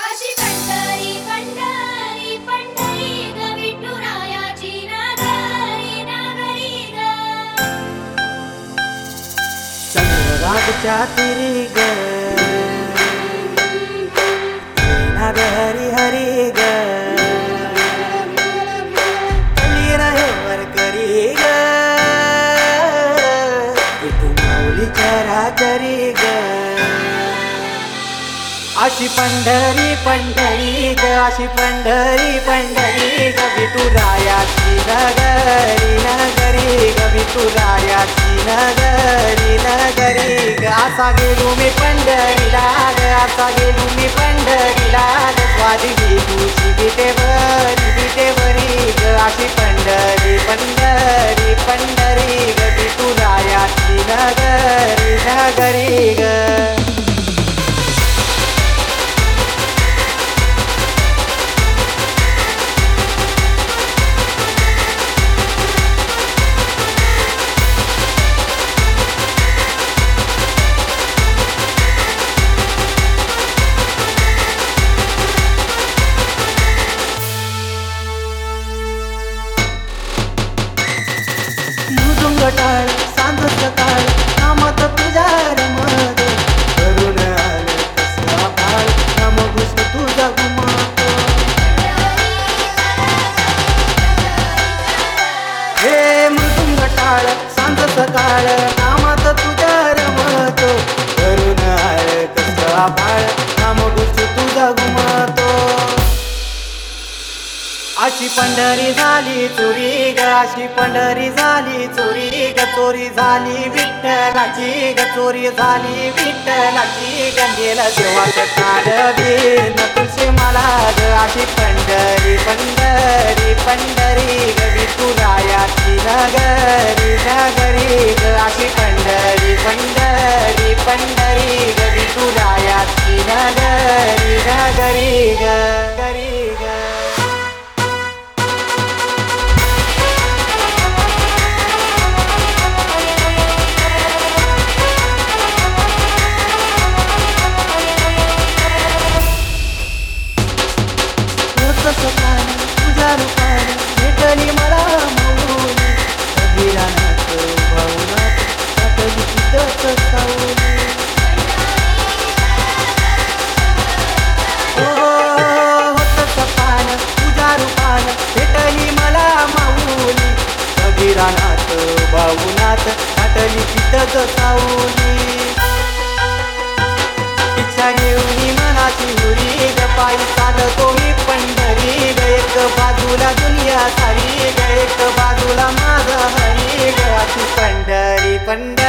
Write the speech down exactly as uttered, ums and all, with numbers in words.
अशी पंढरी पंढरी पंढरी ग विठुरायाची नगरी नगरी ग चंद्ररागच्या तिरी ग नाग हरी हरी ग कली रहे वरकरी ग विठू माऊली चराचरी ग अशी पंढरी पंढरी ग अशी पंढरी पंढरी ग विठुरायाची नगरी नगरी ग विठुरायाची नगरी नगरी ग असा गेलो मी पंढरीला ग असा गेलो मी पंढरीला ग स्वादी तुझी विटेवरी विटेवरी ग अशी पंढरी पंढरी पंढरी ग विठुरायाची नगरी नगरी ग टाळ सांज सकाळ नामात तुझ्या रमते करून आलं कसला बाळ नाम घुस तुझा घुमतो हे मृदुंग टाळ सांज सकाळ नामात तुझ्या रमतो करून आलं कसला बाळ नाम घुस तुझा घुमतो अशी पंढरी झाली चोरी ग अशी पंढरी झाली चोरी ग चोरी झाली विठ्ठलाची ग चोरी झाली विठ्ठलाची ग गेला देवाचं काढवी न तुझे मला ग अशी पंढरी पंढरी पंढरी ग विठुरायाची नगरी नगरी ग अशी पंढरी पंढरी पंढरी ग विठुरायाची नगरी नगरी ग गरी ग तुझ्या रूपाने भेटली मला माऊली अभिरानात भावनात वाटली तिथंच सावली हो होत सपान तुझ्या रूपाने भेटली मला माऊली अभिरानात भावनात वाटली तिथंच सावली इच्छा घेऊन मनाची हुरी ग पायी चालतो मी पंढरी ग एक बाजूला दुनिया सारी ग एक बाजूला माझा हरी ग अशी पंढरी पंढरी